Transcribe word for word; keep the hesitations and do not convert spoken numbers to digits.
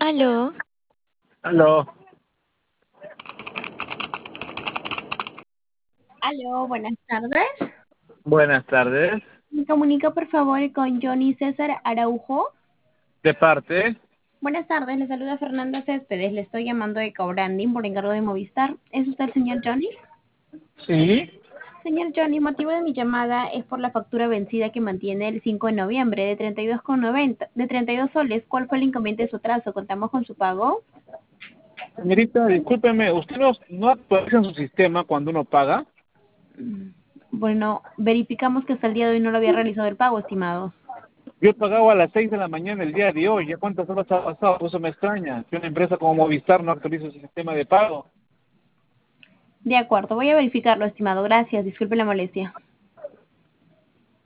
Aló, Aló, Aló, buenas tardes. buenas tardes. Me comunica por favor con Johnny César Araujo. ¿De parte? Buenas tardes, le saluda Fernanda Céspedes. Le estoy llamando de Cobranding por encargo de Movistar. ¿Es usted el señor Johnny? Sí. Señor Johnny, motivo de mi llamada es por la factura vencida que mantiene el cinco de noviembre de treinta y dos con noventa, de treinta y dos soles. ¿Cuál fue el inconveniente de su trazo? ¿Contamos con su pago? Señorita, discúlpeme, ¿usted no, no actualiza en su sistema cuando uno paga? Mm, Bueno, verificamos que hasta el día de hoy no lo había realizado el pago, estimado. Yo he pagado a las seis de la mañana el día de hoy. ¿Ya cuántas horas ha pasado? Por eso me extraña que una empresa como Movistar no actualice su sistema de pago. De acuerdo, voy a verificarlo, estimado. Gracias, disculpe la molestia.